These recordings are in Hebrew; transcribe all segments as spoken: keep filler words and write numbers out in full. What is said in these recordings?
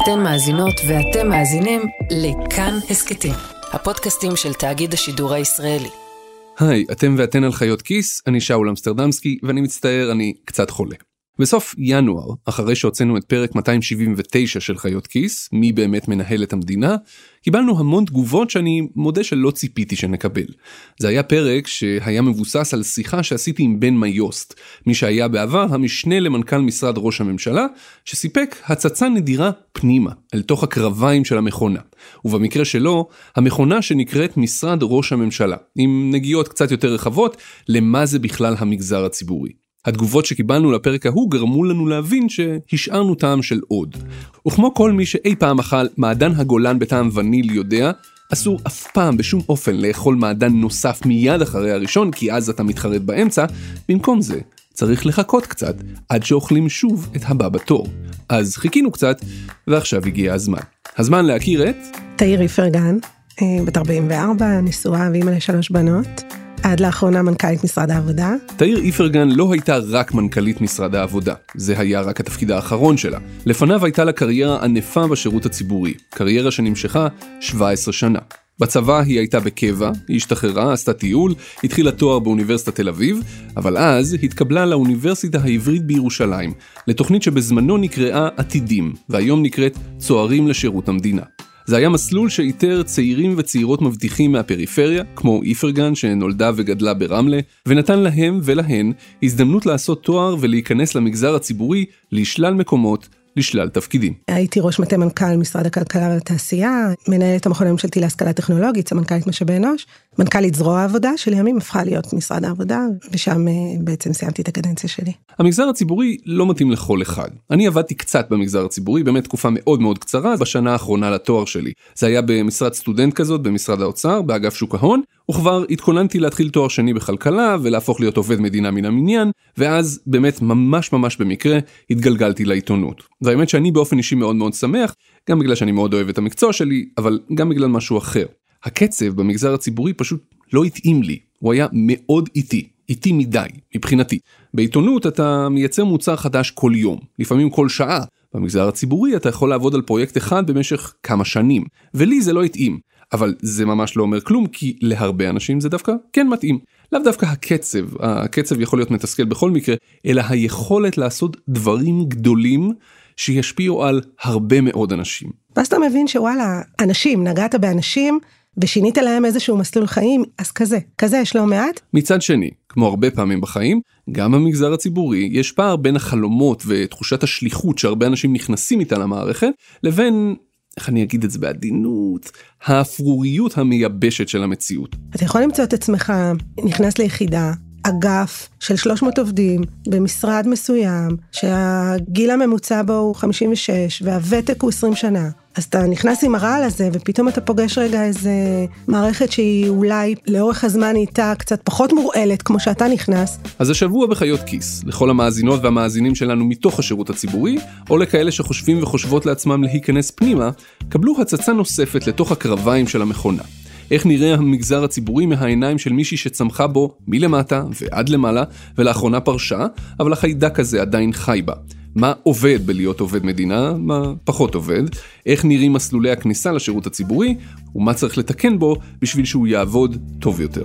אתן מאזינות ואתם מאזינים לכאן הסקטים, הפודקאסטים של תאגיד השידור הישראלי. היי, אתם ואתן על חיות כיס, אני שאול אמסטרדמסקי, ואני מצטער, אני קצת חולה. בסוף ינואר, אחרי שהוצאנו את פרק מאתיים שבעים ותשע של חיות כיס, מי באמת מנהל את המדינה, קיבלנו המון תגובות שאני מודה שלא ציפיתי שנקבל. זה היה פרק שהיה מבוסס על שיחה שעשיתי עם בן מיוסט, מי שהיה בעבר המשנה למנכ"ל משרד ראש הממשלה, שסיפק הצצה נדירה פנימה, אל תוך הקרביים של המכונה. ובמקרה שלו, המכונה שנקראת משרד ראש הממשלה, עם נגיעות קצת יותר רחבות, למה זה בכלל המגזר הציבורי. התגובות שקיבלנו לפרק ההוא גרמו לנו להבין שהשארנו טעם של עוד. וכמו כל מי שאי פעם אכל מעדן הגולן בטעם וניל יודע, אסור אף פעם בשום אופן לאכול מעדן נוסף מיד אחרי הראשון, כי אז אתה מתחרט באמצע. במקום זה, צריך לחכות קצת עד שאוכלים שוב את הבא בתור. אז חיכינו קצת, ועכשיו הגיע הזמן. הזמן להכיר את... תאיר איפרגן, בת ארבעים וארבע, נשואה ואימא לשלוש בנות. עד לאחרונה מנכ"לית משרד העבודה. תאיר איפרגן לא הייתה רק מנכ"לית משרד העבודה. זה היה רק התפקיד האחרון שלה. לפניו הייתה לה קריירה ענפה בשירות הציבורי. קריירה שנמשכה שבע עשרה שנה. בצבא היא הייתה בקבע, היא השתחררה, עשתה טיול, התחילה תואר באוניברסיטת תל אביב, אבל אז התקבלה לאוניברסיטה העברית בירושלים, לתוכנית שבזמנו נקראה עתידים, והיום נקראת צוערים לשירות המדינה. זה היה מסלול שאיתר צעירים וצעירות מבטיחים מהפריפריה, כמו איפרגן שנולדה וגדלה ברמלה, ונתן להם ולהן הזדמנות לעשות תואר ולהיכנס למגזר הציבורי לשלל מקומות, לשלל תפקידים. הייתי ראש מטה מנכ"ל משרד הכלכלה והתעשייה, מנהלת המכון הממשלתי להשכלה טכנולוגית, סמנכ"לית משאבי אנוש, מנכ"לית זרוע העבודה, שלימים הפכה להיות משרד העבודה, ושם בעצם סיימתי את הקדנציה שלי. המגזר הציבורי לא מתאים לכל אחד. אני עבדתי קצת במגזר הציבורי, באמת תקופה מאוד מאוד קצרה, בשנה האחרונה לתואר שלי. זה היה במשרד סטודנט כזאת, במשרד האוצר, באגף שוק ההון, וכבר התכוננתי להתחיל תואר שני בכלכלה, ולהפוך להיות עובד מדינה מן המניין, ואז באמת ממש ממש במקרה התגלגלתי לעיתונות. והאמת שאני באופן אישי מאוד מאוד שמח, גם בגלל שאני מאוד אוהב את המקצוע שלי, אבל גם בגלל משהו אחר. הקצב במגזר הציבורי פשוט לא התאים לי. הוא היה מאוד איטי, איטי מדי, מבחינתי. בעיתונות אתה מייצר מוצר חדש כל יום, לפעמים כל שעה. במגזר הציבורי אתה יכול לעבוד על פרויקט אחד במשך כמה שנים, ולי זה לא התאים. אבל זה ממש לא אומר כלום, כי להרבה אנשים זה דווקא כן מתאים. לאו דווקא הקצב, הקצב יכול להיות מתסכל בכל מקרה, אלא היכולת לעשות דברים גדולים שישפיעו על הרבה מאוד אנשים. ואז אתה מבין שוואלה, אנשים, נגעת באנשים, ושינית להם איזשהו מסלול חיים, אז כזה, כזה יש לא מעט. מצד שני, כמו הרבה פעמים בחיים, גם במגזר הציבורי יש פער בין החלומות ותחושת השליחות שהרבה אנשים נכנסים איתה למערכת, לבין... איך אני אגיד את זה בעדינות, האפרוריות המייבשת של המציאות. אתה יכול למצוא את עצמך, נכנס ליחידה, אגף של שלוש מאות עובדים, במשרד מסוים, שהגיל הממוצע בו הוא חמישים ושש, והוותק הוא עשרים שנה. אז אתה נכנס עם הרעל הזה, ופתאום אתה פוגש רגע איזה מערכת שהיא אולי לאורך הזמן איתה קצת פחות מורעלת, כמו שאתה נכנס. אז השבוע בחיות כיס, לכל המאזינות והמאזינים שלנו מתוך השירות הציבורי, או לכאלה שחושבים וחושבות לעצמם להיכנס פנימה, קבלו הצצה נוספת לתוך הקרביים של המכונה. איך נראה המגזר הציבורי מהעיניים של מישהי שצמחה בו מלמטה ועד למעלה, ולאחרונה פרשה, אבל החיידק הזה עדיין חי בה. מה עובד בלהיות עובד מדינה, מה פחות עובד, איך נראים מסלולי הכניסה לשירות הציבורי, ומה צריך לתקן בו בשביל שהוא יעבוד טוב יותר.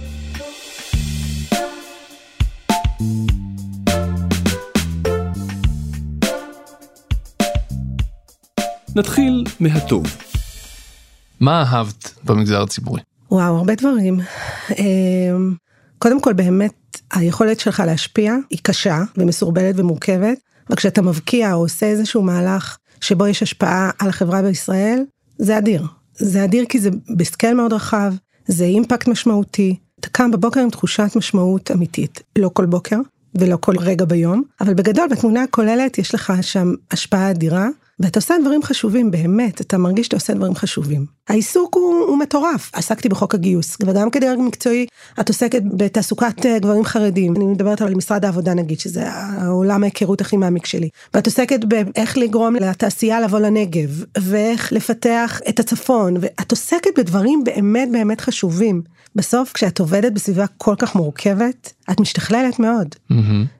נתחיל מהטוב. מה אהבת במגזר הציבורי? וואו, הרבה דברים. קודם כל, באמת, היכולת שלך להשפיע היא קשה ומסורבלת ומורכבת, וכשאתה מבקיע או עושה איזשהו מהלך שבו יש השפעה על החברה בישראל, זה אדיר. זה אדיר כי זה בסקייל מאוד רחב, זה אימפקט משמעותי. אתה קם בבוקר עם תחושת משמעות אמיתית. לא כל בוקר ולא כל רגע ביום, אבל בגדול, בתמונה הכוללת, יש לך שם השפעה אדירה, ואתה עושה דברים חשובים, באמת, אתה מרגיש שאתה עושה דברים חשובים. העיסוק הוא, הוא מטורף. עסקתי בחוק הגיוס, וגם כדרג מקצועי, את עוסקת בתעסוקת גברים חרדים. אני מדברת על משרד העבודה, נגיד, שזה העולם ההיכרות הכי מעמיק שלי. ואת עוסקת באיך לגרום לתעשייה לבוא לנגב, ואיך לפתח את הצפון, ואת עוסקת בדברים באמת באמת חשובים. בסוף, כשאת עובדת בסביבה כל כך מורכבת, את משתכללת מאוד. Mm-hmm.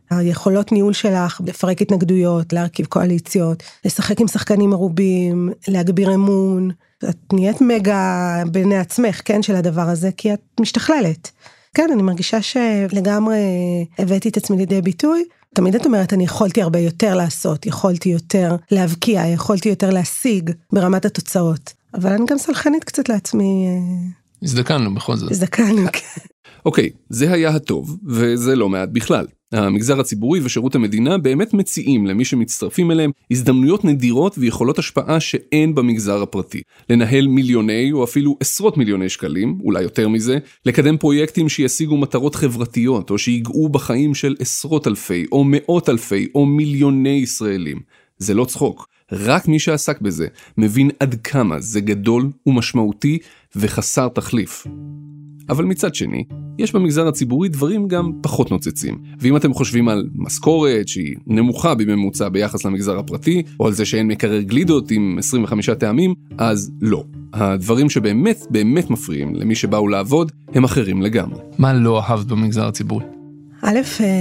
היכולות ניהול שלך, לפרק התנגדויות, להרכיב קואליציות, לשחק עם שחקנים מרובים, להגביר אמון, את נהיית מגה בעיני עצמך, כן, של הדבר הזה, כי את משתכללת. כן, אני מרגישה שלגמרי הבאתי את עצמי לידי ביטוי, תמיד את אומרת, אני יכולתי הרבה יותר לעשות, יכולתי יותר להבקיע, יכולתי יותר להשיג ברמת התוצאות, אבל אני גם סלחנית קצת לעצמי. הזדקנו בכל זאת. הזדקנו, כן. אוקיי, זה היה הטוב, וזה לא מעט בכלל. המגזר הציבורי ושירות המדינה באמת מציעים למי שמצטרפים אליהם הזדמנויות נדירות ויכולות השפעה שאין במגזר הפרטי. לנהל מיליוני או אפילו עשרות מיליוני שקלים, אולי יותר מזה, לקדם פרויקטים שישיגו מטרות חברתיות או שיגעו בחיים של עשרות אלפי או מאות אלפי או מיליוני ישראלים. זה לא צחוק. רק מי שעסק בזה מבין עד כמה זה גדול ומשמעותי וחסר תחליף. אבל מצד שני, יש במגזר הציבורי דברים גם פחות נוצצים. ואם אתם חושבים על משכורת שהיא נמוכה בממוצע ביחס למגזר הפרטי, או על זה שאין מקרר גלידות עם עשרים וחמישה טעמים, אז לא. הדברים שבאמת באמת מפריעים למי שבאו לעבוד, הם אחרים לגמרי. מה לא אהבת במגזר הציבורי? א',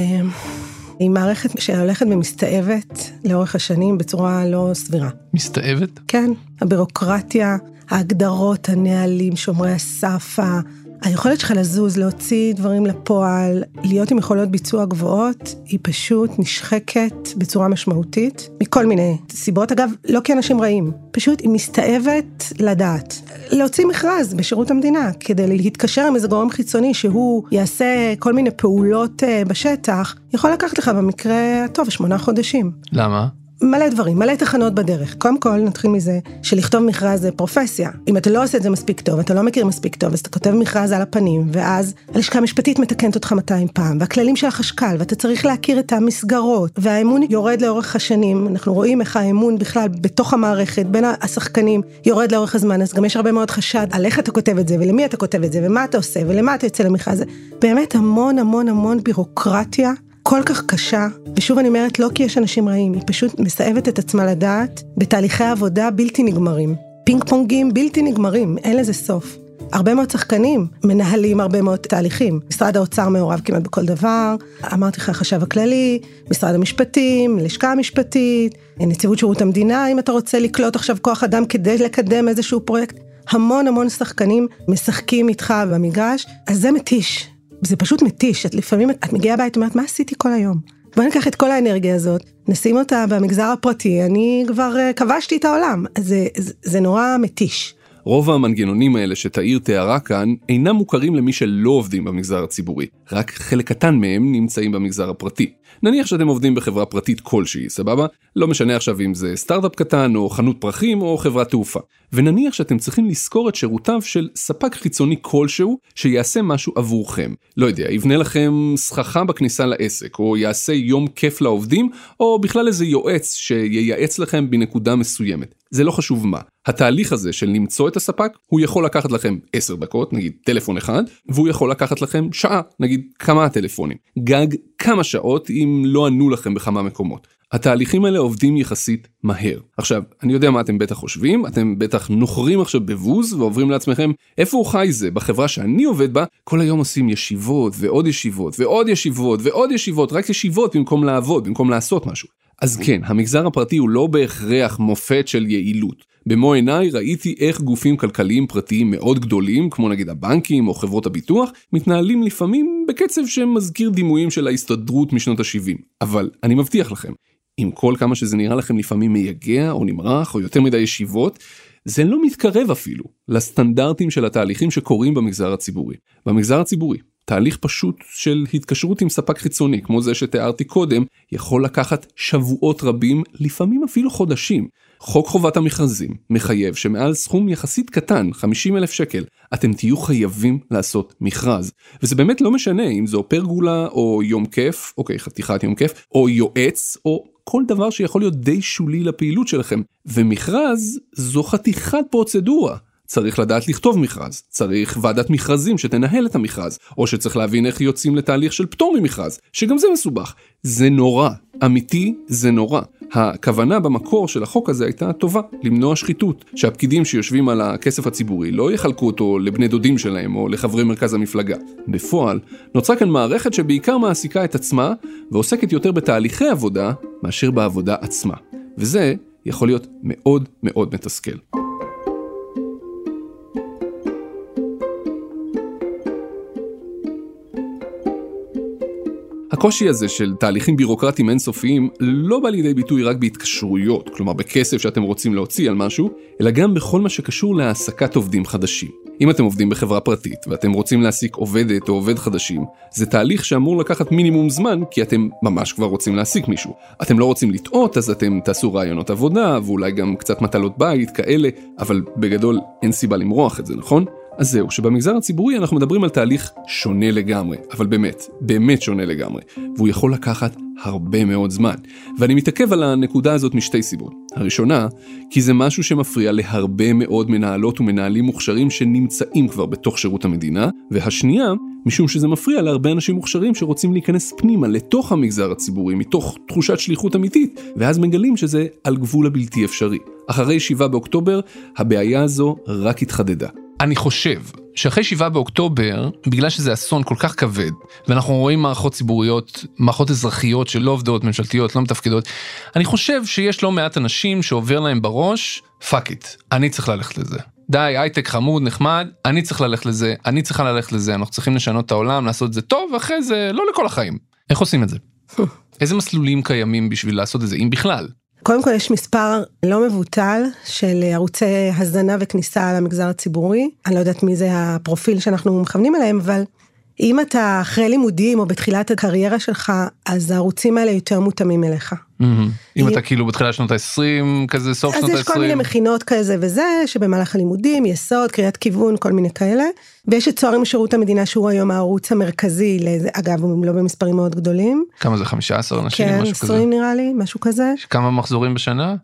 היא מערכת שהולכת ומסתאבת לאורך השנים בצורה לא סבירה. מסתאבת? כן, הבירוקרטיה, ההגדרות, הנהלים, שומרי הסף, היכולת שלך לזוז, להוציא דברים לפועל, להיות עם יכולות ביצוע גבוהות, היא פשוט נשחקת בצורה משמעותית, מכל מיני סיבות. אגב, לא כאנשים רעים, פשוט היא מסתאבת לדעת. להוציא מכרז בשירות המדינה, כדי להתקשר עם איזה גורם חיצוני, שהוא יעשה כל מיני פעולות בשטח, יכול לקחת לך במקרה טוב, שמונה חודשים. למה? מלא דברים, מלא תחנות בדרך. קודם כל, נתחיל מזה שלכתוב מכרז זה פרופסיה. אם אתה לא עושה את זה מספיק טוב, אתה לא מכיר מספיק טוב, אז אתה כותב מכרז על הפנים, ואז הלשכה המשפטית מתקנת אותך מאתיים פעם, והכללים של החשקל, ואתה צריך להכיר את המסגרות, והאמון יורד לאורך השנים. אנחנו רואים איך האמון בכלל בתוך המערכת, בין השחקנים, יורד לאורך הזמן, אז גם יש הרבה מאוד חשד על איך אתה כותב את זה, ולמי אתה כותב את זה, ומה אתה עושה, ולמה אתה יוצא למכרז. באמת המון המון המון בירוקרטיה כל כך קשה, ושוב אני אומרת, לא כי יש אנשים רעים, היא פשוט מסאבת את עצמה לדעת בתהליכי עבודה בלתי נגמרים. פינג פונגים בלתי נגמרים, אין לזה סוף. הרבה מאוד שחקנים מנהלים הרבה מאוד תהליכים. משרד האוצר מעורב כמעט בכל דבר, אמרתי לך החשב הכללי, משרד המשפטים, לשכה המשפטית, נציבות שירות המדינה, אם אתה רוצה לקלוט עכשיו כוח אדם כדי לקדם איזשהו פרויקט, המון המון שחקנים משחקים איתך במגרש, אז זה מתיש. זה פשוט מתיש, את לפעמים את מגיעה הבית, אומרת, מה עשיתי כל היום? בואי ניקח את כל האנרגיה הזאת, נשים אותה במגזר הפרטי, אני כבר כבשתי את העולם, זה, זה, זה נורא מתיש. רוב המנגנונים האלה שתאיר תיארה כאן, אינם מוכרים למי שלא עובדים במגזר הציבורי, רק חלק קטן מהם נמצאים במגזר הפרטי. נניח שאתם עובדים בחברה פרטית כלשהי, סבבה? לא משנה עכשיו אם זה סטארט-אפ קטן, או חנות פרחים, או חברת תעופה. ונניח שאתם צריכים לזכור את שירותיו של ספק חיצוני כלשהו, שיעשה משהו עבורכם. לא יודע, יבנה לכם סככה בכניסה לעסק, או יעשה יום כיף לעובדים, או בכלל איזה יועץ שייעץ לכם בנקודה מסוימת. זה לא חשוב מה. התהליך הזה של למצוא את הספק, הוא יכול לקחת לכם עשר דקות, נגיד טלפון אחד, והוא יכול לקחת לכם שעה, נגיד כמה טלפונים. גג כמה שעות אם לא ענו לכם בכמה מקומות. התהליכים האלה עובדים יחסית מהר. עכשיו, אני יודע מה אתם בטח חושבים, אתם בטח נוחרים עכשיו בבוז ועוברים לעצמכם, איפה הוא חי זה? בחברה שאני עובד בה, כל היום עושים ישיבות ועוד ישיבות ועוד ישיבות ועוד ישיבות, רק ישיבות במקום לעבוד, במקום לעשות משהו. אז כן, המגזר הפרטי הוא לא בהכרח מופת של יעילות. במו עיניי ראיתי איך גופים כלכליים פרטיים מאוד גדולים, כמו נגיד הבנקים או חברות הביטוח, מתנהלים לפעמים בקצב שמזכיר דימויים של ההסתדרות משנות ה-שבעים. אבל אני מבטיח לכם, עם כל כמה שזה נראה לכם לפעמים מייגע או נמרח או יותר מדי ישיבות, זה לא מתקרב אפילו לסטנדרטים של התהליכים שקורים במגזר הציבורי. במגזר הציבורי, תהליך פשוט של התקשרות עם ספק חיצוני, כמו זה שתיארתי קודם, יכול לקחת שבועות רבים, לפעמים אפילו חודשים. חוק חובת המכרזים מחייב שמעל סכום יחסית קטן, חמישים אלף שקל, אתם תהיו חייבים לעשות מכרז. וזה באמת לא משנה אם זו פרגולה או יום כיף, אוקיי, חתיכת יום כיף, או יועץ, או כל דבר שיכול להיות די שולי לפעילות שלכם. ומכרז זו חתיכת פרוצדורה. צריך לדעת לכתוב מכרז, צריך ועדת מכרזים שתנהל את המכרז, או שצריך להבין איך יוצאים לתהליך של פטור ממכרז, שגם זה מסובך. זה נורא, אמיתי זה נורא. הכוונה במקור של החוק הזה הייתה טובה, למנוע שחיתות, שהפקידים שיושבים על הכסף הציבורי לא יחלקו אותו לבני דודים שלהם או לחברי מרכז המפלגה. בפועל, נוצרה כאן מערכת שבעיקר מעסיקה את עצמה ועוסקת יותר בתהליכי עבודה מאשר בעבודה עצמה. וזה יכול להיות מאוד מאוד מתסכל. הקושי הזה של תהליכים בירוקרטיים אינסופיים לא בא לידי ביטוי רק בהתקשרויות, כלומר בכסף שאתם רוצים להוציא על משהו, אלא גם בכל מה שקשור להעסקת עובדים חדשים. אם אתם עובדים בחברה פרטית ואתם רוצים להעסיק עובדת או עובד חדשים, זה תהליך שאמור לקחת מינימום זמן, כי אתם ממש כבר רוצים להעסיק מישהו. אתם לא רוצים לטעות, אז אתם תעשו רעיונות עבודה, ואולי גם קצת מטלות בית, כאלה, אבל בגדול אין סיבה למרוח את זה, נכון? אז זהו, שבמגזר הציבורי אנחנו מדברים על תהליך שונה לגמרי, אבל באמת, באמת שונה לגמרי, והוא יכול לקחת הרבה מאוד זמן. ואני מתעכב על הנקודה הזאת משתי סיבות. הראשונה, כי זה משהו שמפריע להרבה מאוד מנהלות ומנהלים מוכשרים שנמצאים כבר בתוך שירות המדינה, והשנייה, משום שזה מפריע להרבה אנשים מוכשרים שרוצים להיכנס פנימה לתוך המגזר הציבורי, מתוך תחושת שליחות אמיתית, ואז מגלים שזה על גבול הבלתי אפשרי. אחרי שבעה באוקטובר, הבעיה הזו רק התחדדה. אני חושב שאחרי שבעה באוקטובר, בגלל שזה אסון כל כך כבד, ואנחנו רואים מערכות ציבוריות, מערכות אזרחיות שלא עובדות, ממשלתיות, לא מתפקדות, אני חושב שיש לא מעט אנשים שעובר להם בראש, fuck it, אני צריך ללכת לזה. די, הייטק חמוד, נחמד, אני צריך ללכת לזה, אני צריכה ללכת לזה, אנחנו צריכים לשנות את העולם, לעשות את זה טוב, ואחרי זה לא לכל החיים. איך עושים את זה? איזה מסלולים קיימים בשביל לעשות את זה, אם בכלל? קודם כל יש מספר לא מבוטל של ערוצי הזנה וכניסה למגזר הציבורי. אני לא יודעת מי זה הפרופיל שאנחנו מכוונים עליהם, אבל אם אתה אחרי לימודים או בתחילת הקריירה שלך, אז הערוצים האלה יותר מותאמים אליך. אם אתה כאילו בתחילת שנות ה-עשרים, כזה סוף שנות ה-עשרים. אז יש כל מיני מכינות כזה וזה, שבמהלך הלימודים, יסוד, קריאת כיוון, כל מיני כאלה. ויש את צוערים משירות המדינה, שהוא היום הערוץ המרכזי, אגב, הם לא במספרים מאוד גדולים. כמה זה, חמישה עשר אנשים, כן, משהו כזה? עשרים נראה לי, משהו כזה. כמה מחזורים בשנה?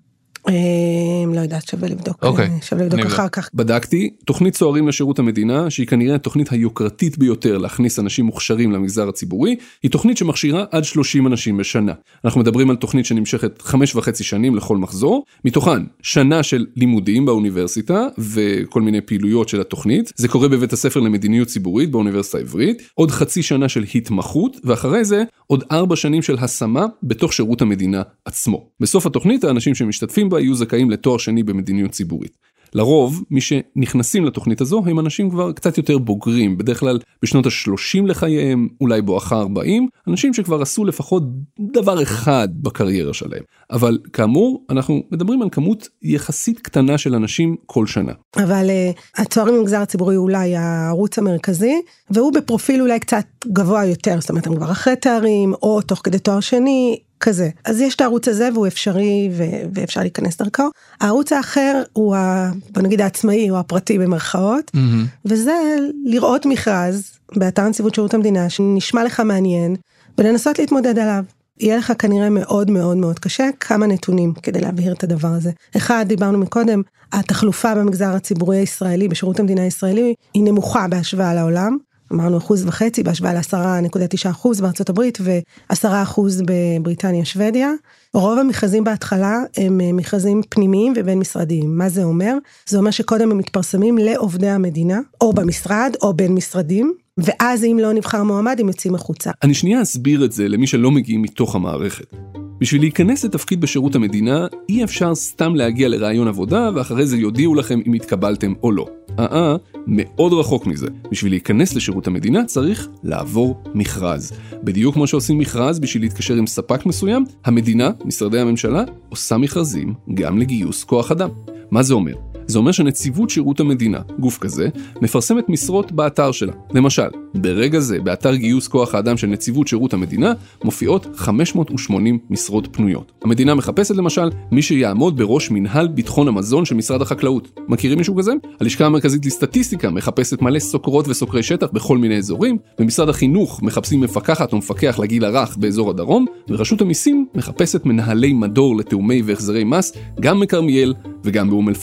לא יודעת, שווה לבדוק, אוקיי, שווה לבדוק אחר כך. בדקתי, תוכנית צוערים לשירות המדינה, שהיא כנראה התוכנית היוקרתית ביותר להכניס אנשים מוכשרים למגזר הציבורי, היא תוכנית שמכשירה עד שלושים אנשים בשנה. אנחנו מדברים על תוכנית שנמשכת חמש וחצי שנים לכל מחזור, מתוכן שנה של לימודים באוניברסיטה וכל מיני פעילויות של התוכנית, זה קורה בבית הספר למדיניות ציבורית באוניברסיטה העברית, עוד חצי שנה של התמחות, ואחרי זה עוד ארבע שנים של השמה בתוך שירות המדינה עצמו. בסוף התוכנית האנשים שמשתתפים בה יהיו זכאים לתואר שני במדיניות ציבורית. לרוב, מי שנכנסים לתוכנית הזו הם אנשים כבר קצת יותר בוגרים, בדרך כלל בשנות ה-שלושים לחייהם, אולי בואכה ארבעים, אנשים שכבר עשו לפחות דבר אחד בקריירה שלהם. אבל כאמור, אנחנו מדברים על כמות יחסית קטנה של אנשים כל שנה. אבל uh, הצוערים במגזר הציבורי אולי הערוץ המרכזי, והוא בפרופיל אולי קצת גבוה יותר, זאת אומרת, הם כבר אחרי תארים, או תוך כדי תואר שני, כזה. אז יש את הערוץ הזה והוא אפשרי ו- ואפשר להיכנס דרכו. הערוץ האחר הוא, ה- בוא נגיד העצמאי או הפרטי במרכאות, mm-hmm. וזה לראות מכרז באתר נציבות שירות המדינה שנשמע לך מעניין, ולנסות להתמודד עליו. יהיה לך כנראה מאוד מאוד מאוד קשה, כמה נתונים כדי להבהיר את הדבר הזה. אחד, דיברנו מקודם, התחלופה במגזר הציבורי הישראלי, בשירות המדינה הישראלי, היא נמוכה בהשוואה לעולם, אמרנו אחוז וחצי, בהשוואה לעשרה נקודה תשע אחוז בארצות הברית, ועשרה אחוז בבריטניה, שוודיה. רוב המכרזים בהתחלה הם מכרזים פנימיים ובין משרדיים. מה זה אומר? זה אומר שקודם הם מתפרסמים לעובדי המדינה, או במשרד, או בין משרדים, ואז אם לא נבחר מועמד, הם יוצאים החוצה. אני שנייה אסביר את זה למי שלא מגיעים מתוך המערכת. בשביל להיכנס לתפקיד בשירות המדינה, אי אפשר סתם להגיע לרעיון עבודה, ואחרי זה יודיעו לכם אם התקבלתם או לא. אה, מאוד רחוק מזה. בשביל להיכנס לשירות המדינה צריך לעבור מכרז. בדיוק כמו שעושים מכרז בשביל להתקשר עם ספק מסוים, המדינה, משרדי הממשלה, עושה מכרזים גם לגיוס כוח אדם. מה זה אומר? זה אומר שנציבות שירות המדינה, גוף כזה, מפרסמת משרות באתר שלה. למשל, ברגע זה, באתר גיוס כוח האדם של נציבות שירות המדינה, מופיעות חמש מאות ושמונים משרות פנויות. המדינה מחפשת למשל מי שיעמוד בראש מנהל ביטחון המזון של משרד החקלאות. מכירים מישהו כזה? הלשכה המרכזית לסטטיסטיקה מחפשת מלא סוקרות וסוקרי שטח בכל מיני אזורים, במשרד החינוך מחפשים מפקחת או מפקח לגיל הרך באזור הדרום, ורשות המיסים מחפשת מנהלי מדור לתאומי והחזרי מס, גם מכרמיאל וגם באום אל-פחם.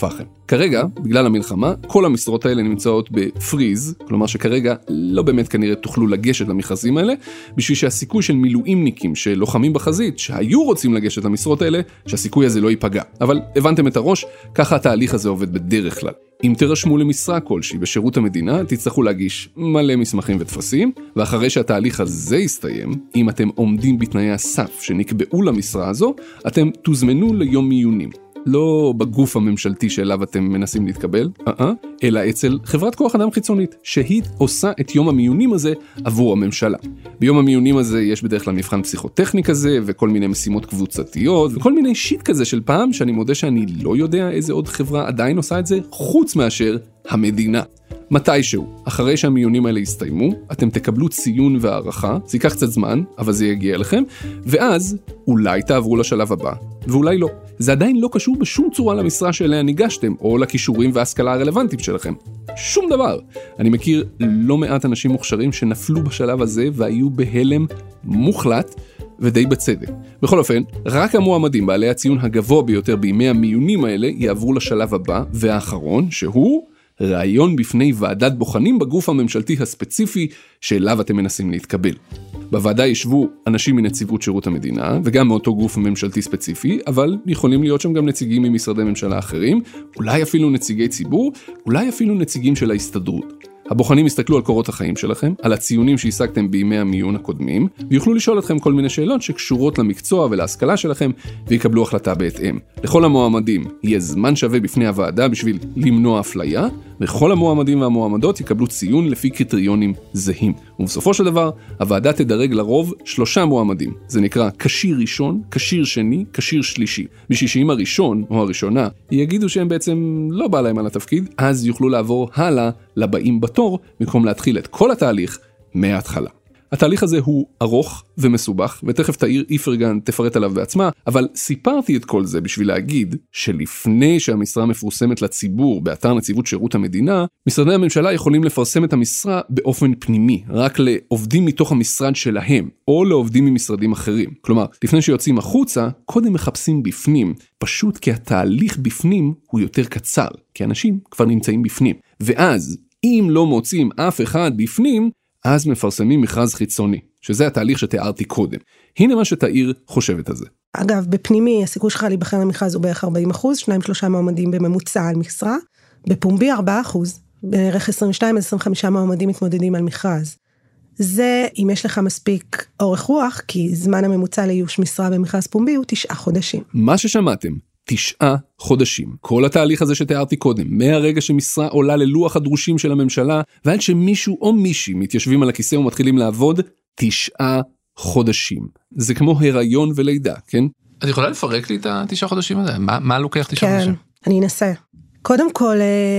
כרגע, בגלל המלחמה, כל המשרות האלה נמצאות בפריז, כלומר שכרגע לא באמת כנראה תוכלו לגשת למכרזים האלה, בשביל שהסיכוי של מילואימניקים שלוחמים בחזית, שהיו רוצים לגשת למשרות האלה, שהסיכוי הזה לא ייפגע. אבל הבנתם את הראש, ככה התהליך הזה עובד בדרך כלל. אם תרשמו למשרה כלשהי בשירות המדינה, תצטרכו להגיש מלא מסמכים ותפסים, ואחרי שהתהליך הזה יסתיים, אם אתם עומדים בתנאי הסף שנקבעו למשרה הזו, אתם תוזמנו ליום מיונים. לא בגוף הממשלתי שאליו אתם מנסים להתקבל, אה, אלא אצל חברת כוח אדם חיצונית, שהיא עושה את יום המיונים הזה עבור הממשלה. ביום המיונים הזה יש בדרך כלל מבחן פסיכוטכני כזה, וכל מיני משימות קבוצתיות, וכל מיני שיט כזה של פעם, שאני מודה שאני לא יודע איזה עוד חברה עדיין עושה את זה, חוץ מאשר המדינה. מתישהו, אחרי שהמיונים האלה יסתיימו, אתם תקבלו ציון והערכה, זה ייקח קצת זמן, אבל זה יגיע אליכם, ואז אולי תעברו לשלב הבא, ואולי לא. זה עדיין לא קשור בשום צורה למשרה שאליה ניגשתם, או לכישורים וההשכלה הרלוונטיים שלכם. שום דבר. אני מכיר לא מעט אנשים מוכשרים שנפלו בשלב הזה, והיו בהלם מוחלט, ודי בצדק. בכל אופן, רק המועמדים בעלי הציון הגבוה ביותר בימי המיונים האלה, יעברו לשלב הבא, והאחרון, שהוא ראיון בפני ועדת בוחנים בגוף הממשלתי הספציפי שאליו אתם מנסים להתקבל. בוועדה ישבו אנשים מנציבות שירות המדינה, וגם מאותו גוף ממשלתי ספציפי, אבל יכולים להיות שם גם נציגים ממשרדי ממשלה אחרים, אולי אפילו נציגי ציבור, אולי אפילו נציגים של ההסתדרות. הבוחנים יסתכלו על קורות החיים שלכם, על הציונים שהשגתם בימי המיון הקודמים, ויוכלו לשאול אתכם כל מיני שאלות שקשורות למקצוע ולהשכלה שלכם, ויקבלו החלטה בהתאם. לכל המועמדים יהיה זמן שווה בפני הוועדה בשביל למנוע אפליה, וכל המועמדים והמועמדות יקבלו ציון לפי קריטריונים זהים. ובסופו של דבר, הוועדה תדרג לרוב שלושה מועמדים. זה נקרא כשיר ראשון, כשיר שני, כשיר שלישי. בשביל שאם הראשון או הראשונה יגידו שהם בעצם לא בא להם על התפקיד, אז יוכלו לעבור הלאה לבאים בתור, במקום להתחיל את כל התהליך מההתחלה. התהליך הזה הוא ארוך ומסובך, ותכף תאיר איפרגן תפרט עליו בעצמה, אבל סיפרתי את כל זה בשביל להגיד שלפני שהמשרה מפורסמת לציבור באתר נציבות שירות המדינה, משרדי הממשלה יכולים לפרסם את המשרה באופן פנימי, רק לעובדים מתוך המשרד שלהם, או לעובדים ממשרדים אחרים. כלומר, לפני שיוצאים החוצה, קודם מחפשים בפנים, פשוט כי התהליך בפנים הוא יותר קצר, כי אנשים כבר נמצאים בפנים. ואז, אם לא מוצאים אף אחד בפנים, אז מפרסמים מכרז חיצוני, שזה התהליך שתיארתי קודם. הנה מה שתאיר חושבת על זה. אגב, בפנימי הסיכוי שלך להיבחר למכרז הוא בערך ארבעים אחוז, שניים שלושה מועמדים בממוצע על משרה, בפומבי ארבעה אחוז, בערך עשרים ושתיים עד עשרים וחמישה מועמדים מתמודדים על מכרז. זה אם יש לך מספיק אורך רוח, כי זמן הממוצע לאיוש משרה במכרז פומבי הוא תשעה חודשים. מה ששמעתם, תשעה חודשים. כל התהליך הזה שתיארתי קודם, מהרגע שמשרה עולה ללוח הדרושים של הממשלה, ועד שמישהו או מישהי מתיישבים על הכיסא ומתחילים לעבוד, תשעה חודשים. זה כמו הריון ולידה, כן? את יכולה לפרק לי את התשעה חודשים הזה? מה, מה לוקח תשעה חודשים? כן, אני אנסה. קודם כל,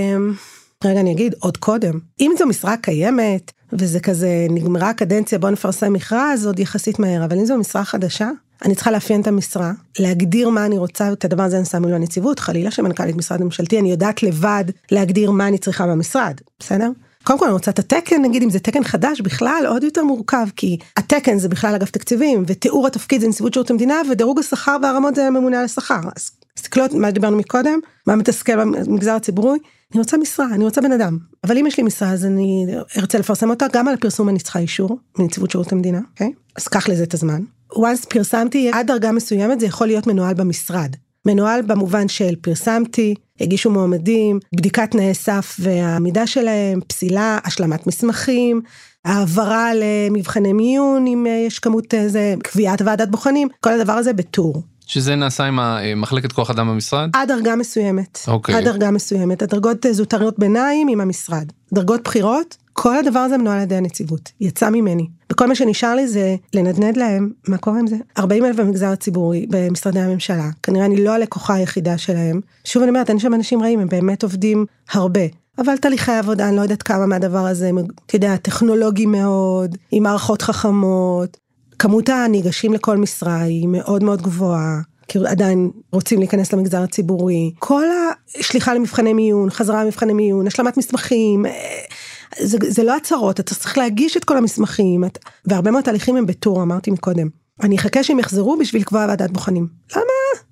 רגע אני אגיד, עוד קודם. אם זו משרה קיימת, וזה כזה נגמרה הקדנציה, בוא נפרסם מכרז, עוד יחסית מהר, אבל אם זו משרה חדשה, אני צריכה לאפיין את המשרה, להגדיר מה אני רוצה, את הדבר הזה אני שמה לו הנציבות, חלילה שמנכ"לית משרד ממשלתי, אני יודעת לבד להגדיר מה אני צריכה במשרד, בסדר? קודם כל אני רוצה את התקן, נגיד אם זה תקן חדש בכלל, עוד יותר מורכב, כי התקן זה בכלל אגף תקציבים, ותיאור התפקיד זה נציבות שירות המדינה, ודירוג השכר והרמות זה ממונה על השכר. אז תסתכלות מה דיברנו מקודם, מה מתסכל במגזר הציבורי, אני רוצה משרה, אני רוצה בן אדם. אבל אם יש לי משרה, אז אני ארצה לפרסם אותה, גם על הפרסום אני צריכה אישור, מנציבות שירות המדינה, אוקיי? אז קח לזה את הזמן. once פרסמתי, עד דרגה מסוימת, זה יכול להיות מנוהל במשרד. מנוהל במובן של פרסמתי, הגישו מועמדים, בדיקת תנאי סף והעמידה שלהם, פסילה, השלמת מסמכים, העברה למבחני מיון, אם יש כמות איזה, קביעת ועדת בוחנים, כל הדבר הזה בטור. שזה נעשה עם מחלקת כוח אדם במשרד? עד דרגה מסוימת. אוקיי. עד דרגה מסוימת. הדרגות זוטריות ביניים עם המשרד. דרגות בחירות, כל הדבר הזה מנוהל על ידי הנציבות. יצא ממני. וכל מה שנשאר לי זה לנדנד להם, מה קורה עם זה? ארבעים אלף במגזר הציבורי, במשרדי הממשלה. כנראה אני לא הלקוחה היחידה שלהם. שוב אני אומרת, אין שם אנשים רעים, הם באמת עובדים הרבה. אבל תהליכי עבודה, אני לא יודעת כמה מהדבר הזה, אתה יודע, טכנולוגי מאוד, עם מערכות חכמות. כמות הניגשים לכל משרה היא מאוד מאוד גבוהה, כי עדיין רוצים להיכנס למגזר הציבורי. כל השליחה למבחני מיון, חזרה למבחני מיון, השלמת מסמכים, זה, זה לא הצהרות, אתה צריך להגיש את כל המסמכים, את, והרבה מאוד תהליכים הם בטור, אמרתי מקודם. אני אחכה שהם יחזרו בשביל קבוע ועדת בוחנים. למה?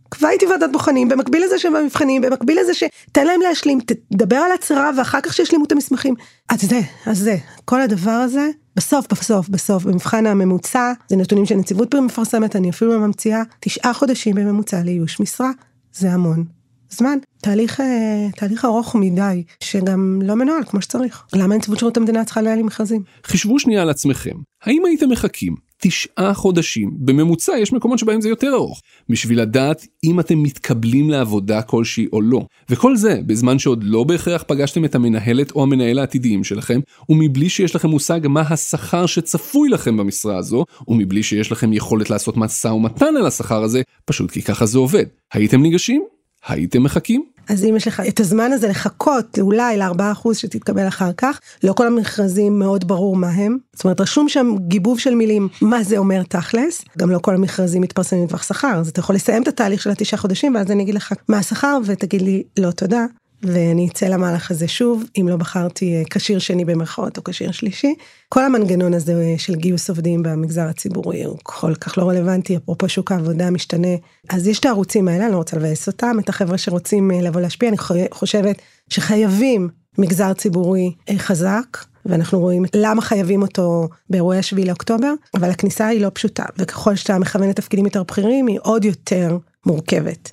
קבע איתי ועדת בוחנים, במקביל לזה שהם במבחנים, במקביל לזה שתן להם להשלים, תדבר על הצהרה, ואחר כך שישלימו את המסמכים. אז זה, אז זה, כל הדבר הזה, בסוף, בסוף, בסוף, במבחן הממוצע, זה נתונים שנציבות מפרסמת, אני אפילו ממציאה, תשעה חודשים בממוצע לאיוש משרה, זה המון. זמן, תהליך, תהליך ארוך מדי, שגם לא מנוהל כמו שצריך. למה נציבות שירות המדינה צריכה להעלים מכרזים? חישבו שנייה על עצמכם. האם הייתם מחכים תשעה חודשים? בממוצע יש מקומות שבהם זה יותר ארוך, בשביל לדעת אם אתם מתקבלים לעבודה כלשהי או לא. וכל זה, בזמן שעוד לא בהכרח פגשתם את המנהלת או המנהל העתידיים שלכם, ומבלי שיש לכם מושג מה השכר שצפוי לכם במשרה הזו, ומבלי שיש לכם יכולת לעשות משא ומתן על השכר הזה, פשוט כי ככה זה עובד. הייתם ניגשים? הייתם מחכים? אז אם יש לך את הזמן הזה לחכות, אולי ל-ארבעה אחוז שתתקבל אחר כך, לא כל המכרזים מאוד ברור מה הם. זאת אומרת, רשום שם גיבוב של מילים, מה זה אומר תכלס. גם לא כל המכרזים מתפרסמים לטווח שכר, אז אתה יכול לסיים את התהליך של התשעה חודשים, ואז אני אגיד לך מה השכר, ותגיד לי לא תודה, ואני אצא למהלך הזה שוב, אם לא בחרתי קשיר שני במרכאות או קשיר שלישי. כל המנגנון הזה של גיוס עובדים במגזר הציבורי הוא כל כך לא רלוונטי, אפרופו שוק העבודה משתנה. אז יש את הערוצים האלה, אני לא רוצה לבאס אותם, את החבר'ה שרוצים לבוא להשפיע, אני חושבת שחייבים מגזר ציבורי חזק, ואנחנו רואים למה חייבים אותו באירועי השביעי לאוקטובר, אבל הכניסה היא לא פשוטה, וככל שאתה מכוון לתפקידים יותר בכירים, היא עוד יותר מורכבת.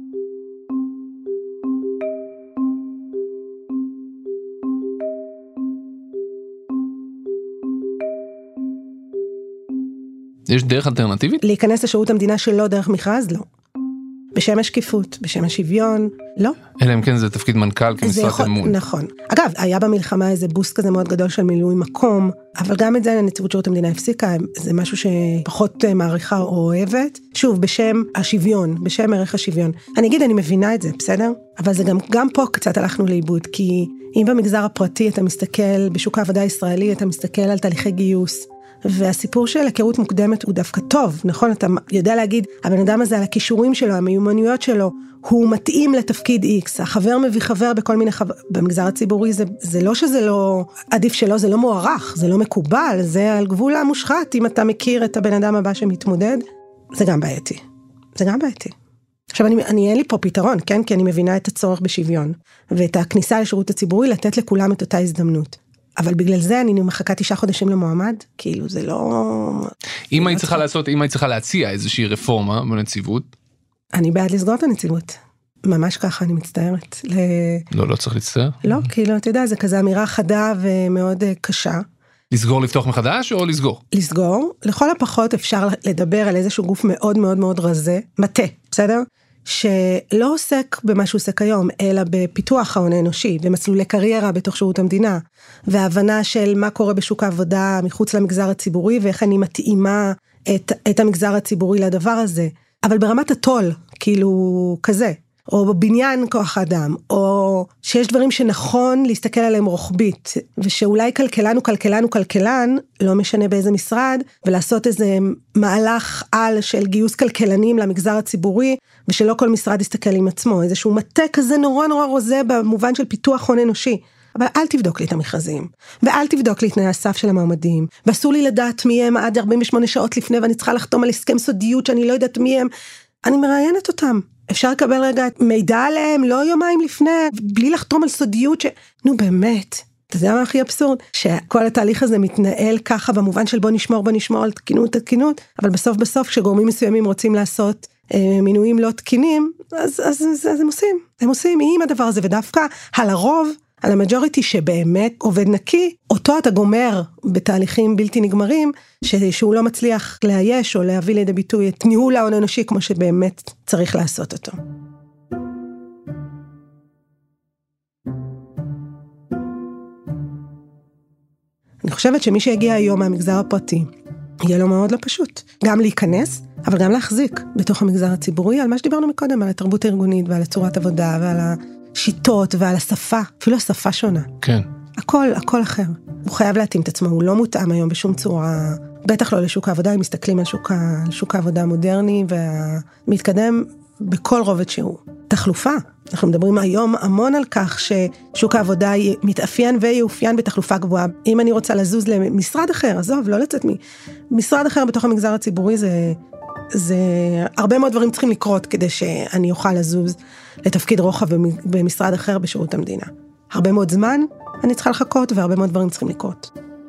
יש דרך אלטרנטיבית? להיכנס לשירות המדינה שלא דרך מכרז? לא. בשם השקיפות, בשם השוויון, לא. אלא אם כן זה תפקיד מנכ"ל כמשרת אמון. נכון. אגב, היה במלחמה איזה בוסט כזה מאוד גדול של מילוי מקום, אבל גם את זה נציבות שירות המדינה הפסיקה, זה משהו שפחות מעריכה או אוהבת. שוב, בשם השוויון, בשם ערך השוויון. אני אגיד, אני מבינה את זה, בסדר? אבל זה גם, גם פה קצת הלכנו לאיבוד, כי אם במגזר הפרטי אתה מסתכל, בשוק העבודה הישראלי אתה מסתכל על תהליכי גיוס, והסיפור של הכירות מוקדמת הוא דווקא טוב, נכון? אתה יודע להגיד, הבן אדם הזה על הכישורים שלו, המיומנויות שלו, הוא מתאים לתפקיד X, החבר מביא חבר בכל מיני חבר, במגזר הציבורי זה, זה לא שזה לא, עדיף שלא, זה לא מוערך, זה לא מקובל, זה על גבול המושחת, אם אתה מכיר את הבן אדם הבא שמתמודד, זה גם בעייתי, זה גם בעייתי. עכשיו אני, אני אין לי פה פתרון, כן? כי אני מבינה את הצורך בשוויון, ואת הכניסה לשירות הציבורי, לתת לכולם את אותה הזדמנות. אבל בגלל זה אני מחכה תשעה חודשים למועמד, כאילו זה לא... אם היית צריכה לעשות, אם היית צריכה להציע איזושהי רפורמה בנציבות? אני בעד לסגור את הנציבות. ממש ככה, אני מצטערת. לא, לא צריך להצטער? לא, כאילו, אתה יודע, זה כזה אמירה חדה ומאוד קשה. לסגור, לפתוח מחדש או לסגור? לסגור. לכל הפחות אפשר לדבר על איזשהו גוף מאוד מאוד מאוד רזה, מטה, בסדר? שלא עוסק במה שהוא עוסק היום, אלא בפיתוח ההון האנושי, במסלולי קריירה בתוך שירות המדינה, וההבנה של מה קורה בשוק העבודה מחוץ למגזר הציבורי, ואיך אני מתאימה את, את המגזר הציבורי לדבר הזה. אבל ברמת הטול, כאילו כזה, או בבניין כוח אדם, או שיש דברים שנכון להסתכל עליהם רוחבית, ושאולי כלכלן הוא כלכלן הוא כלכלן, לא משנה באיזה משרד, ולעשות איזה מהלך על של גיוס כלכלנים למגזר הציבורי, ושלא כל משרד יסתכל עם עצמו, איזשהו מטה כזה נורא נורא רוזה במובן של פיתוח הון אנושי. אבל אל תבדוק לי את המכרזים, ואל תבדוק לי את תנאי הסף של המועמדים, ואסור לי לדעת מי הם עד ארבעים ושמונה שעות לפני, ואני צריכה לחתום על הסכם סודיות שאני לא יודעת מי הם, אני מראיינת אותם. אפשר לקבל רגע מידע עליהם, לא יומיים לפני, בלי לחתום על סודיות ש... נו באמת, אתה יודע מה הכי אבסורד? שכל התהליך הזה מתנהל ככה, במובן של בוא נשמור, בוא נשמור על תקינות, תקינות, אבל בסוף בסוף, כשגורמים מסוימים רוצים לעשות אה, מינויים לא תקינים, אז, אז, אז, אז הם עושים, הם עושים עם הדבר הזה, ודווקא על הרוב, על המג'וריטי שבאמת עובד נקי, אותו אתה גומר בתהליכים בלתי נגמרים, שהוא לא מצליח לאייש או להביא לידי ביטוי את ניהול ההון האנושי כמו שבאמת צריך לעשות אותו. אני חושבת שמי שיגיע היום מהמגזר הפרטי, יהיה לו מאוד לא פשוט. גם להיכנס, אבל גם להחזיק בתוך המגזר הציבורי, על מה שדיברנו מקודם, על התרבות הארגונית ועל הצורת עבודה ועל ה... שיטות ועל השפה, אפילו השפה שונה. כן. הכל, הכל אחר. הוא חייב להתאים את עצמו, הוא לא מותאם היום בשום צורה, בטח לא לשוק העבודה, אם מסתכלים על שוק, על שוק העבודה המודרני, ומתקדם בכל רובד שהוא. תחלופה. אנחנו מדברים היום המון על כך ששוק העבודה מתאפיין ויאופיין בתחלופה גבוהה. אם אני רוצה לזוז למשרד אחר, עזוב, לא לצאת ממשרד אחר בתוך המגזר הציבורי, זה... זה, הרבה מאוד דברים צריכים לקרות כדי שאני אוכל לזוז לתפקיד רוחב במשרד אחר בשירות המדינה. הרבה מאוד זמן אני צריכה לחכות, והרבה מאוד דברים צריכים לקרות.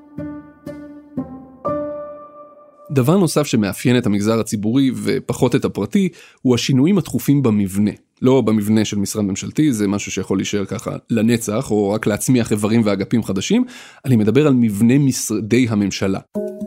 דבר נוסף שמאפיין את המגזר הציבורי ופחות את הפרטי, הוא השינויים התכופים במבנה. לא במבנה של משרד ממשלתי, זה משהו שיכול להישאר ככה לנצח, או רק להצמיח איברים ואגפים חדשים. אני מדבר על מבנה משרדי הממשלה.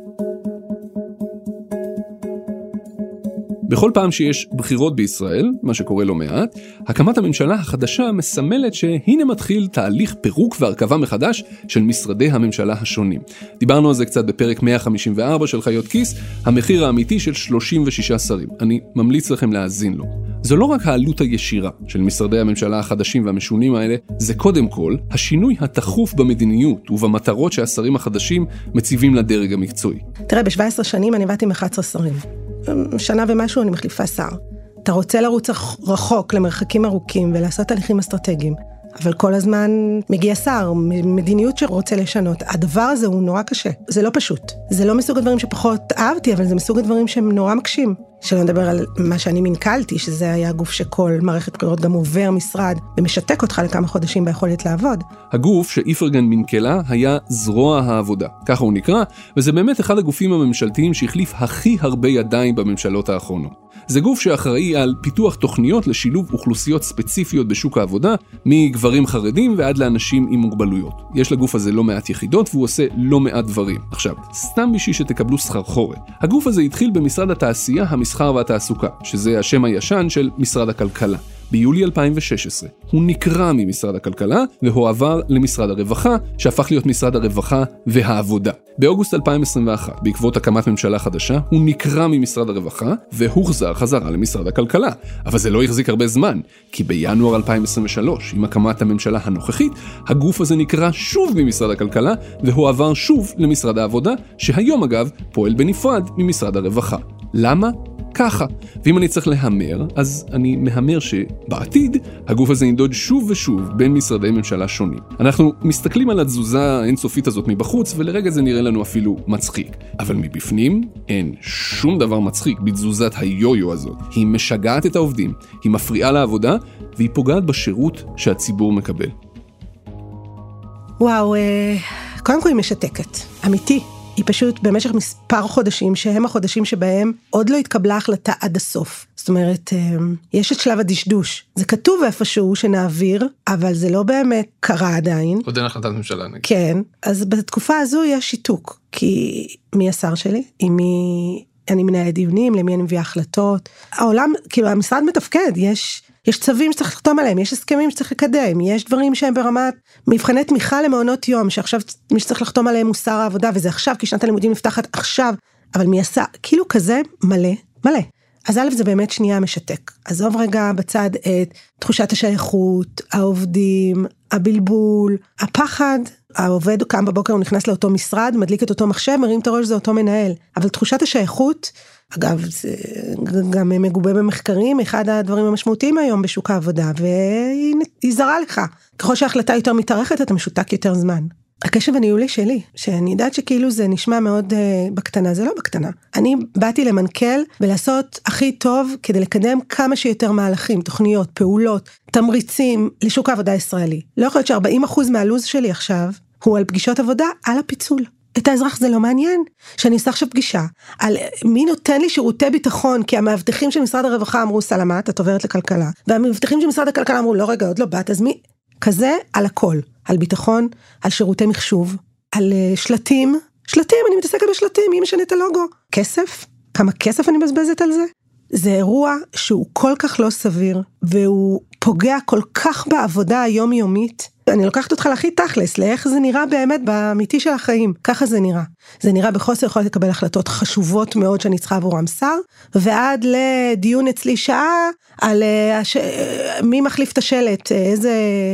בכל פעם שיש בחירות בישראל, מה שקורה לא מעט, הקמת הממשלה החדשה מסמלת שהנה מתחיל תהליך פירוק והרכבה מחדש של משרדי הממשלה השונים. דיברנו על זה קצת בפרק מאה חמישים וארבע של חיות כיס, המחיר האמיתי של שלושים ושישה שרים. אני ממליץ לכם להאזין לו. זו לא רק העלות הישירה של משרדי הממשלה החדשים והמשונים האלה, זה קודם כל השינוי התכוף במדיניות ובמטרות שהשרים החדשים מציבים לדרג המקצועי. תראה, ב-שבע עשרה שנים אני באתי עם אחד עשר שרים. שנה ומשהו אני מחליפה שר. אתה רוצה לרוץ רחוק למרחקים ארוכים ולעשות תהליכים אסטרטגיים, אבל כל הזמן מגיע שר, מדיניות שרוצה לשנות. הדבר הזה הוא נורא קשה. זה לא פשוט. זה לא מסוג הדברים שפחות אהבתי, אבל זה מסוג הדברים שהם נורא מקשים. שלא נדבר על מה שאני מנכלתי, שזה היה גוף שכל מערכת בחירות גם עובר משרד ומשתק אותך לכמה חודשים ביכולת לעבוד. הגוף שאיפרגן מנכלה היה זרוע העבודה. ככה הוא נקרא, וזה באמת אחד הגופים הממשלתיים שהחליף הכי הרבה ידיים בממשלות האחרונות. זה גוף שאחראי על פיתוח תוכניות לשילוב אוכלוסיות ספציפיות בשוק העבודה, מגברים חרדים ועד לאנשים עם מוגבלויות. יש לגוף הזה לא מעט יחידות והוא עושה לא מעט דברים. עכשיו, סתם בשביל שתקבלו סחרחורת. הגוף הזה התחיל במשרד התעשייה, המסחר והתעסוקה, שזה השם הישן של משרד הכלכלה. ביולי אלפיים ושש עשרה. הוא נקרא ממשרד הכלכלה והועבר למשרד הרווחה, שהפך להיות משרד הרווחה והעבודה. באוגוסט אלפיים עשרים ואחת, בעקבות הקמת ממשלה חדשה, הוא נקרא ממשרד הרווחה והוחזר חזרה למשרד הכלכלה. אבל זה לא החזיק הרבה זמן, כי בינואר אלפיים עשרים ושלוש, עם הקמת הממשלה הנוכחית, הגוף הזה נקרא שוב ממשרד הכלכלה והועבר שוב למשרד העבודה, שהיום אגב פועל בנפרד ממשרד הרווחה. למה? ככה. ואם אני צריך להמר, אז אני מהמר שבעתיד הגוף הזה ינדוד שוב ושוב בין משרדי ממשלה שונים. אנחנו מסתכלים על התזוזה האינסופית הזאת מבחוץ, ולרגע זה נראה לנו אפילו מצחיק. אבל מבפנים אין שום דבר מצחיק בתזוזת היו-יו הזאת. היא משגעת את העובדים, היא מפריעה לעבודה, והיא פוגעת בשירות שהציבור מקבל. וואו, קודם כל היא משתקת. אמיתי. היא פשוט במשך מספר חודשים, שהם החודשים שבהם עוד לא התקבלה החלטה עד הסוף. זאת אומרת, יש את שלב הדשדוש. זה כתוב איפשהו שנעביר, אבל זה לא באמת קרה עדיין. עוד אין החלטת ממשלה, נגיד. כן, אז בתקופה הזו יש שיתוק. כי מי השר שלי? עם מי אני מנהל דיונים, למי אני מביאה החלטות. העולם, כאילו, המשרד מתפקד, יש... יש צווים שצריך לחתום עליהם, יש הסכמים שצריך לקדם, יש דברים שהם ברמת מבחני תמיכה למעונות יום, שעכשיו מי שצריך לחתום עליהם הוא שר העבודה, וזה עכשיו, כי שנת הלימודים נפתחת עכשיו, אבל מי עשה, כאילו כזה מלא, מלא. אז א' זה באמת שנייה משתק. עזוב רגע בצד את תחושת השייכות, העובדים, הבלבול, הפחד, העובד קם בבוקר, הוא נכנס לאותו משרד, מדליק את אותו מחשב, מרים את הראש, זה אותו מנהל. אבל תחושת השייכות, אגב, זה גם מגובה במחקרים, אחד הדברים המשמעותיים היום בשוק העבודה, והיא זרה לך. ככל שההחלטה יותר מתארכת, אתה משותק יותר זמן. הקשב הניהולי שלי, שאני יודעת שכאילו זה נשמע מאוד uh, בקטנה, זה לא בקטנה. אני באתי למנכ"ל ולעשות הכי טוב כדי לקדם כמה שיותר מהלכים, תוכניות, פעולות, תמריצים לשוק העבודה הישראלי. לא יכול להיות ש-ארבעים אחוז מהלוז שלי עכשיו הוא על פגישות עבודה על הפיצול. את האזרח זה לא מעניין, שאני אעשה עכשיו פגישה, על מי נותן לי שירותי ביטחון, כי המאבטחים של משרד הרווחה אמרו סלמת, את עוברת לכלכלה, והמאבטחים של משרד הכלכלה אמרו לא רגע, עוד לא באת, אז מי? כזה על הכל, על ביטחון, על שירותי מחשוב, על שלטים, שלטים, אני מתעסקת בשלטים, מי משנה את הלוגו? כסף? כמה כסף אני מבזבזת על זה? זה אירוע שהוא כל כך לא סביר, והוא פוגע כל כך בעבודה היומיומית, אני לוקחת אותך להכי תכלס, לאיך זה נראה באמת באמיתי של החיים, ככה זה נראה. זה נראה בחוסר יכולת לקבל החלטות חשובות מאוד שאני צריכה עבורם שר, ועד לדיון אצלי שעה, על הש... מי מחליף את השלט, איזה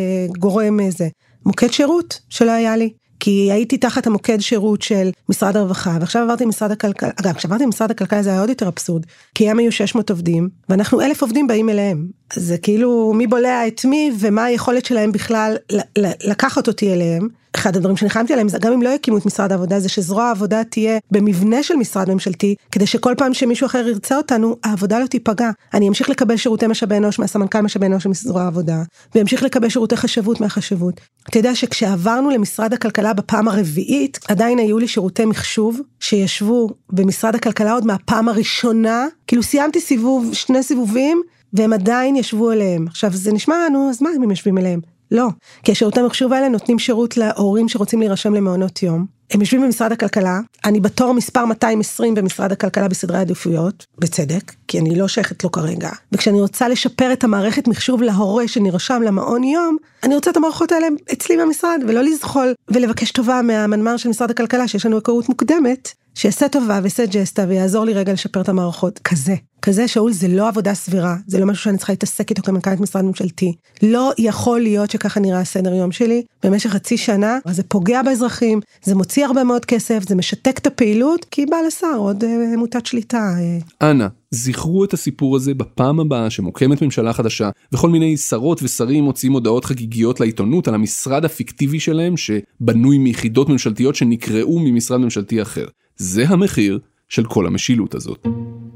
גורם איזה. מוקד שירות שלא היה לי. כי הייתי תחת המוקד שירות של משרד הרווחה, ועכשיו עברתי משרד הכלכלה, אגב, כשעברתי משרד הכלכלה זה היה עוד יותר אבסורד, כי הם היו שש מאות עובדים, ואנחנו אלף עובדים באים אליהם. אז זה כאילו מי בולע את מי, ומה היכולת שלהם בכלל לקחת אותי אליהם, אחד הדברים שנחלמתי עליהם, גם אם לא יקימו את משרד העבודה, זה שזרוע העבודה תהיה במבנה של משרד ממשלתי, כדי שכל פעם שמישהו אחר ירצה אותנו, העבודה לא תיפגע. אני אמשיך לקבל שירותי משאבי אנוש מהסמנכ"ל משאבי אנוש מזרוע העבודה, ואמשיך לקבל שירותי חשבות מהחשבות. אתה יודע שכשעברנו למשרד הכלכלה בפעם הרביעית, עדיין היו לי שירותי מחשוב שישבו במשרד הכלכלה עוד מהפעם הראשונה, כאילו סיימתי סיבוב, שני סיבובים, והם עדיין ישבו אליהם. עכשיו זה נשמע, נו, אז מה הם יושבים אליהם? לא, כי השירותי המחשוב האלה נותנים שירות להורים שרוצים להירשם למעונות יום. הם יושבים במשרד הכלכלה, אני בתור מספר מאתיים ועשרים במשרד הכלכלה בסדרי עדיפויות, בצדק, כי אני לא שייכת לו כרגע. וכשאני רוצה לשפר את המערכת מחשוב להורה שנרשם למעון יום, אני רוצה את המערכות האלה אצלי במשרד, ולא לזחול ולבקש טובה מהמנמ"ר של משרד הכלכלה, שיש לנו היכרות מוקדמת, שיעשה טובה ויעשה ג'סטה ויעזור לי רגע לשפר את המערכות. כזה. כזה, שאול, זה לא עבודה סבירה, זה לא משהו שאני צריכה להתעסק איתו כמנכ"לית משרד ממשלתי. לא יכול להיות שככה נראה הסדר יום שלי במשך חצי שנה, אז זה פוגע באזרחים, זה מוציא הרבה מאוד כסף, זה משתק את הפעילות, כי בא לשר עוד אה, מוטת שליטה. אה. אנא, זכרו את הסיפור הזה בפעם הבאה שמוקמת ממשלה חדשה, וכל מיני שרות ושרים מוצאים הודעות חגיגיות לעיתונות על המשרד הפיקטיבי שלהם, שבנוי מיחידות ממשלתיות שנקראו ממשרד ממשלתי אחר. זה המחיר של כל המשילות הזאת.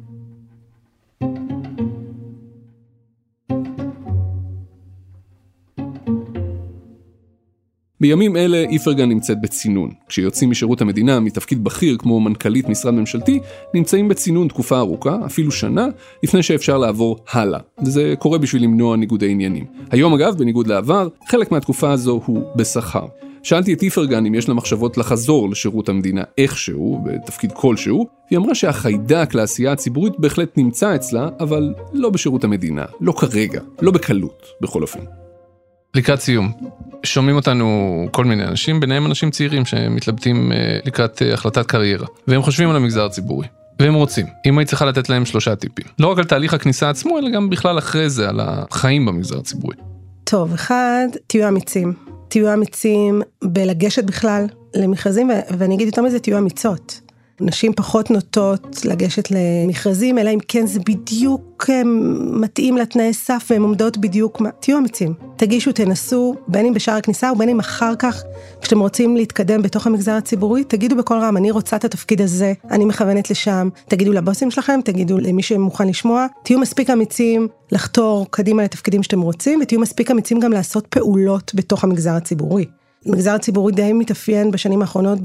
בימים אלה איפרגן נמצאת בצינון. כשיוצאים משירות המדינה מתפקיד בכיר כמו מנכ"לית משרד ממשלתי, נמצאים בצינון תקופה ארוכה, אפילו שנה, לפני שאפשר לעבור הלאה. וזה קורה בשביל למנוע ניגודי עניינים. היום אגב, בניגוד לעבר, חלק מהתקופה הזו הוא בשכר. שאלתי את איפרגן אם יש לה מחשבות לחזור לשירות המדינה איכשהו, בתפקיד כלשהו, והיא אמרה שהחיידק לעשייה הציבורית בהחלט נמצא אצלה, אבל לא בשירות המדינה, לא כרגע, לא בקלות, בכל אופן. לקראת סיום, שומעים אותנו כל מיני אנשים, ביניהם אנשים צעירים שמתלבטים לקראת החלטת קריירה, והם חושבים על המגזר הציבורי, והם רוצים. אם היית צריכה לתת להם שלושה טיפים, לא רק על תהליך הכניסה עצמו, אלא גם בכלל אחרי זה, על החיים במגזר הציבורי. טוב, אחד, תהיו אמיצים. תהיו אמיצים בלגשת בכלל למכרזים, ואני אגיד יותר מזה, תהיו אמיצות. נשים פחות נוטות לגשת למכרזים, אלא אם כן זה בדיוק מתאים לתנאי סף, והן עומדות בדיוק, תהיו אמיצים. תגישו, תנסו, בין אם בשער הכניסה, ובין אם אחר כך, כשאתם רוצים להתקדם בתוך המגזר הציבורי, תגידו בכל רם, אני רוצה את התפקיד הזה, אני מכוונת לשם, תגידו לבוסים שלכם, תגידו למי שמוכן לשמוע, תהיו מספיק אמיצים לחתור קדימה לתפקידים שאתם רוצים, ותהיו מספיק אמיצים גם לעשות פעולות בתוך המגזר הציבורי. המגזר הציבורי די מתאפיין בשנים האחרונות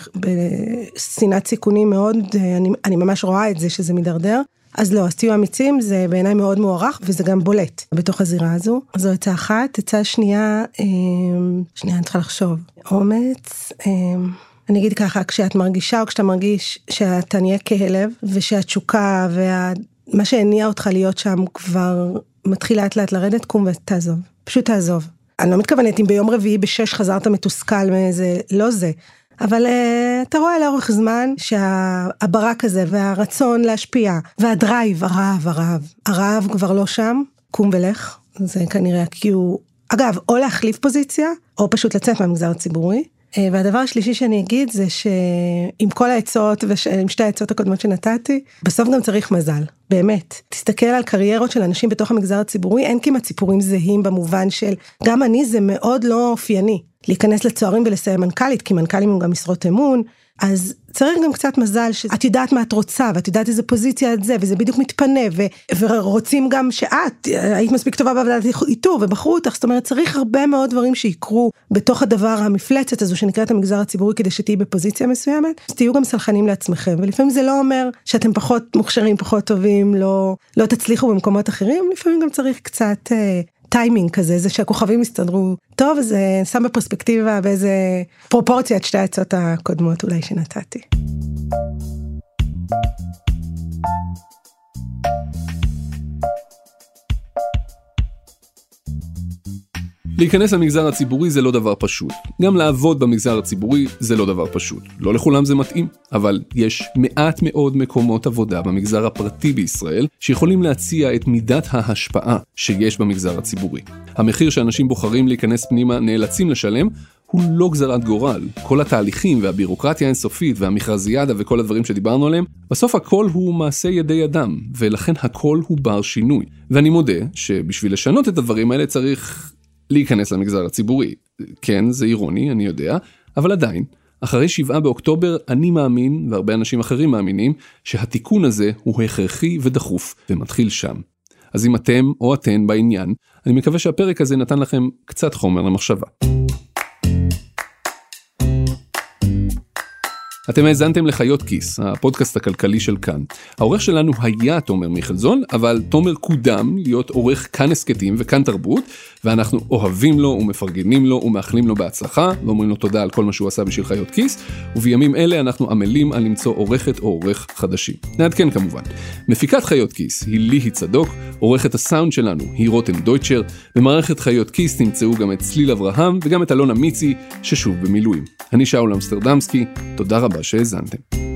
בסצינת סיכונים מאוד, אני, אני ממש רואה את זה שזה מדרדר, אז לא, אז תהיו אמיצים, זה בעיניי מאוד מוערך, וזה גם בולט בתוך הזירה הזו. זו עצה אחת, עצה שנייה, שנייה, אני צריכה לחשוב, אומץ, אני אגיד ככה, כשאת מרגישה או כשאתה מרגיש שאתה נהיה כהלב, ושהתשוקה ומה שהניע אותך להיות שם כבר מתחיל לאט לאט לרדת, קום ותעזוב, פשוט תעזוב. אני לא מתכוונת אם ביום רביעי בשש חזרת מתוסכל מאיזה, לא זה, אבל uh, אתה רואה לאורך זמן שהברק הזה והרצון להשפיע, והדרייב, הרעב, הרעב, הרעב כבר לא שם, קום ולך, זה כנראה כי הוא, אגב, או להחליף פוזיציה, או פשוט לצאת מהמגזר הציבורי, והדבר השלישי שאני אגיד זה שעם כל העצות ועם שתי העצות הקודמות שנתתי, בסוף גם צריך מזל, באמת. תסתכל על קריירות של אנשים בתוך המגזר הציבורי, אין כמעט סיפורים זהים במובן של, גם אני זה מאוד לא אופייני, להיכנס לצוערים ולסיים מנכ"לית, כי מנכ"לים הם גם משרות אמון, אז צריך גם קצת מזל שאת יודעת מה את רוצה, ואת יודעת איזה פוזיציה את זה, וזה בדיוק מתפנה, ו- ורוצים גם שאת היית מספיק טובה בעבודת איתור, ובחרו אותך, זאת אומרת, צריך הרבה מאוד דברים שיקרו בתוך הדבר המפלצת הזו, שנקראת המגזר הציבורי, כדי שתהיי בפוזיציה מסוימת, אז תהיו גם סלחנים לעצמכם, ולפעמים זה לא אומר שאתם פחות מוכשרים, פחות טובים, לא, לא תצליחו במקומות אחרים, לפעמים גם צריך קצת טיימינג כזה, זה שהכוכבים יסתדרו טוב, זה שם בפרספקטיבה באיזה פרופורציה את שתי העצות הקודמות אולי שנתתי. להיכנס למגזר הציבורי זה לא דבר פשוט. גם לעבוד במגזר הציבורי זה לא דבר פשוט. לא לכולם זה מתאים, אבל יש מעט מאוד מקומות עבודה במגזר הפרטי בישראל שיכולים להציע את מידת ההשפעה שיש במגזר הציבורי. המחיר שאנשים בוחרים להיכנס פנימה נאלצים לשלם הוא לא גזרת גורל. כל התהליכים והבירוקרטיה האינסופית והמכרזיאדה וכל הדברים שדיברנו עליהם, בסוף הכל הוא מעשה ידי אדם, ולכן הכל הוא בר שינוי. ואני מודה שבשביל לשנות את הדברים האלה צריך להיכנס למגזר הציבורי. כן, זה אירוני, אני יודע, אבל עדיין, אחרי שבעה באוקטובר אני מאמין, והרבה אנשים אחרים מאמינים, שהתיקון הזה הוא הכרחי ודחוף, ומתחיל שם. אז אם אתם או אתן בעניין, אני מקווה שהפרק הזה נתן לכם קצת חומר למחשבה. אתם האזנתם לחיות כיס, הפודקאסט הכלכלי של כאן. העורך שלנו היה תומר מיכלזון, אבל תומר קודם להיות עורך כאן הסקטים וכאן תרבות, ואנחנו אוהבים לו ומפרגנים לו ומאחלים לו בהצלחה, ואומרים לו תודה על כל מה שהוא עשה בשביל חיות כיס, ובימים אלה אנחנו עמלים על למצוא עורכת או עורך חדשים. נעדכן כמובן. מפיקת חיות כיס היא ליהי צדוק, עורכת הסאונד שלנו היא רותם דויטשר, במערכת חיות כיס תמצאו גם את צליל אברהם וגם את אלונה מיצי ששוב במילואים. אני שאול אמסטרדמסקי, תודה רבה שהאזנתם.